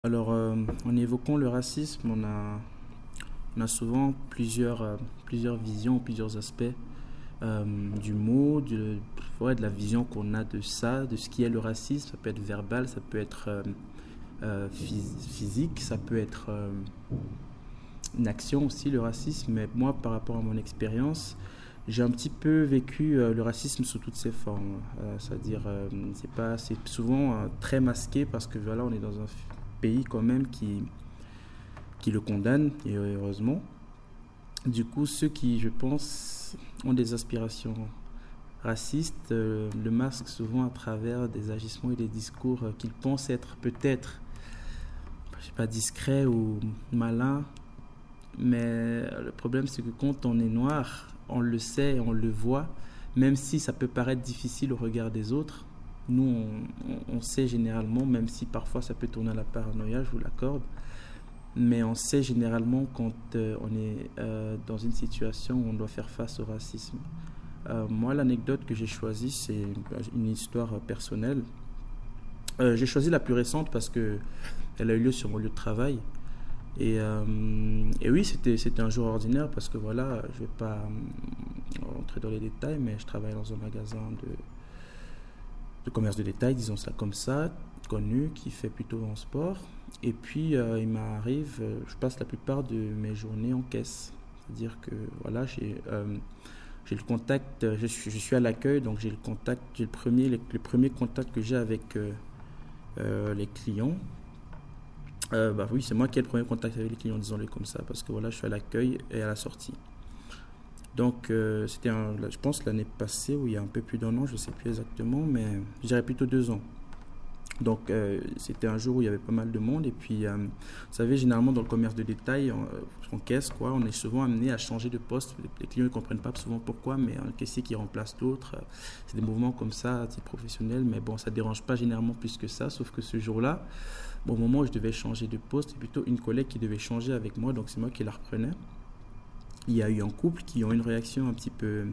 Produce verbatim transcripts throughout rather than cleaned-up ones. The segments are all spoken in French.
Alors, euh, en évoquant le racisme, on a, on a souvent plusieurs, euh, plusieurs visions, plusieurs aspects euh, du mot, du, ouais, de la vision qu'on a de ça, de ce qui est le racisme. Ça peut être verbal, ça peut être euh, euh, phys- physique, ça peut être euh, une action aussi, le racisme. Mais moi, par rapport à mon expérience, j'ai un petit peu vécu euh, le racisme sous toutes ses formes. Euh, c'est-à-dire, euh, c'est pas, c'est souvent euh, très masqué parce que voilà, on est dans un pays quand même qui, qui le condamne, et heureusement. Du coup, ceux qui, je pense, ont des aspirations racistes euh, le masquent souvent à travers des agissements et des discours euh, qu'ils pensent être peut-être, je sais pas, discrets ou malins. Mais le problème, c'est que quand on est noir, on le sait et on le voit, même si ça peut paraître difficile au regard des autres. Nous, on, on sait généralement, même si parfois ça peut tourner à la paranoïa, je vous l'accorde, mais on sait généralement quand euh, on est euh, dans une situation où on doit faire face au racisme. Euh, moi, l'anecdote que j'ai choisie, c'est une histoire personnelle. Euh, j'ai choisi la plus récente parce que elle a eu lieu sur mon lieu de travail. Et, euh, et oui, c'était, c'était un jour ordinaire parce que voilà, je ne vais pas euh, rentrer dans les détails, mais je travaille dans un magasin de, de commerce de détail, disons ça comme ça, connu, qui fait plutôt en sport. Et puis, euh, il m'arrive, euh, je passe la plupart de mes journées en caisse. C'est-à-dire que voilà, j'ai, euh, j'ai le contact, je suis, je suis à l'accueil, donc j'ai le contact, j'ai le premier, le, le premier contact que j'ai avec euh, euh, les clients. Euh, bah oui, c'est moi qui ai le premier contact avec les clients, disons-le comme ça, parce que voilà, je suis à l'accueil et à la sortie. Donc, euh, c'était, un, je pense, l'année passée, ou il y a un peu plus d'un an, je ne sais plus exactement, mais je dirais plutôt deux ans. Donc, euh, c'était un jour où il y avait pas mal de monde. Et puis, euh, vous savez, généralement, dans le commerce de détail, en, en caisse, quoi, on est souvent amené à changer de poste. Les clients ne comprennent pas souvent pourquoi, mais un caissier qui remplace l'autre, euh, c'est des mouvements comme ça, c'est professionnel. Mais bon, ça ne dérange pas généralement plus que ça, sauf que ce jour-là, bon, au moment où je devais changer de poste, c'est plutôt une collègue qui devait changer avec moi, donc c'est moi qui la reprenais. Il y a eu un couple qui ont une réaction un petit peu,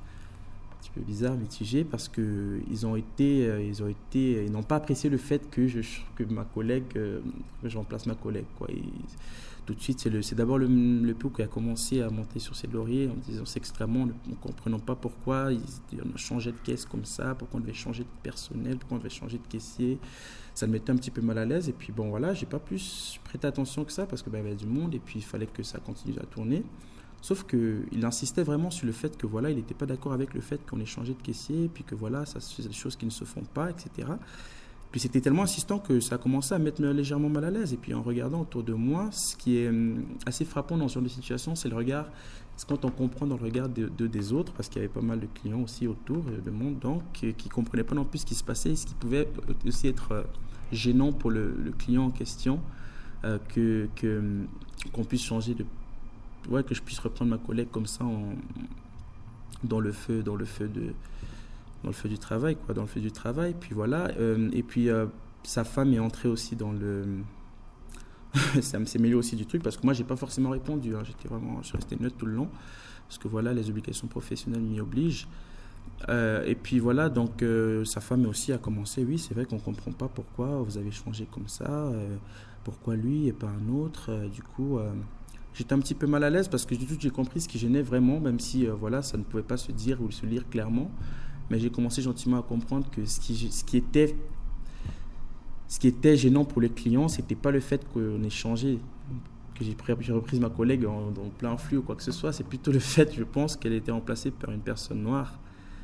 un petit peu bizarre, mitigée, parce que ils ont été, euh, ils ont été, ils n'ont pas apprécié le fait que je, que ma collègue, euh, que je remplace ma collègue, quoi. Et tout de suite, c'est le, c'est d'abord le, le pou qui a commencé à monter sur ses lauriers en disant c'est extrêmement, ne comprenant pas pourquoi ils, on a changé de caisse comme ça, pourquoi on devait changer de personnel, pourquoi on devait changer de caissier. Ça me mettait un petit peu mal à l'aise. Et puis bon, voilà, j'ai pas plus prêté attention que ça parce que bah, il y avait du monde et puis il fallait que ça continue à tourner. Sauf qu'il insistait vraiment sur le fait que voilà, il n'était pas d'accord avec le fait qu'on ait changé de caissier, puis que voilà, ça c'est des choses qui ne se font pas, et cetera. Puis c'était tellement insistant que ça a commencé à me mettre légèrement mal à l'aise. Et puis en regardant autour de moi, ce qui est assez frappant dans ce genre de situation, c'est le regard, c'est quand on comprend dans le regard de, de- des autres, parce qu'il y avait pas mal de clients aussi autour, euh, de monde, donc, qui ne comprenaient pas non plus ce qui se passait, et ce qui pouvait aussi être euh, gênant pour le, le client en question, euh, que, que, qu'on puisse changer de ouais, que je puisse reprendre ma collègue comme ça en, dans le feu, dans le feu de, dans le feu du travail, quoi, dans le feu du travail. Puis voilà. Euh, et puis euh, sa femme est entrée aussi dans le. Ça me s'est mêlé aussi du truc parce que moi j'ai pas forcément répondu. Hein. J'étais vraiment, je suis resté neutre tout le long parce que voilà, les obligations professionnelles m'y obligent. Euh, et puis voilà, donc euh, sa femme aussi a commencé. Oui, c'est vrai qu'on comprend pas pourquoi vous avez changé comme ça. Euh, pourquoi lui et pas un autre. Euh, du coup. Euh, J'étais un petit peu mal à l'aise parce que du tout j'ai compris ce qui gênait vraiment, même si euh, voilà, ça ne pouvait pas se dire ou se lire clairement. Mais j'ai commencé gentiment à comprendre que ce qui, ce qui, était, ce qui était gênant pour les clients, c'était pas le fait qu'on ait changé, que j'ai, pris, j'ai repris ma collègue en, en plein flux ou quoi que ce soit. C'est plutôt le fait, je pense, qu'elle était remplacée par une personne noire.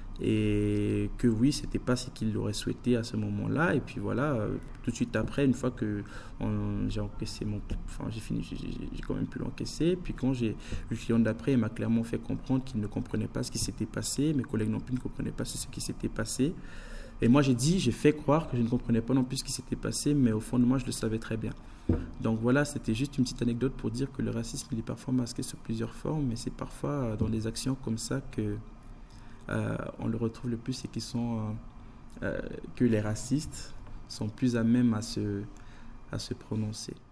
Et que oui, c'était pas ce qu'il aurait souhaité à ce moment-là. Et puis voilà, euh, tout de suite après, une fois que on- j'ai encaissé mon, enfin j'ai fini, j'ai, j'ai quand même pu l'encaisser. Puis quand j'ai le client d'après, il m'a clairement fait comprendre qu'il ne comprenait pas ce qui s'était passé. Mes collègues non plus ne comprenaient pas ce qui s'était passé. Et moi j'ai dit, j'ai fait croire que je ne comprenais pas non plus ce qui s'était passé, mais au fond de moi je le savais très bien. Donc voilà, c'était juste une petite anecdote pour dire que le racisme il est parfois masqué sous plusieurs formes, mais c'est parfois euh, dans des actions comme ça que euh, on le retrouve le plus et qui sont euh, euh, que les racistes sont plus à même à se, à se prononcer.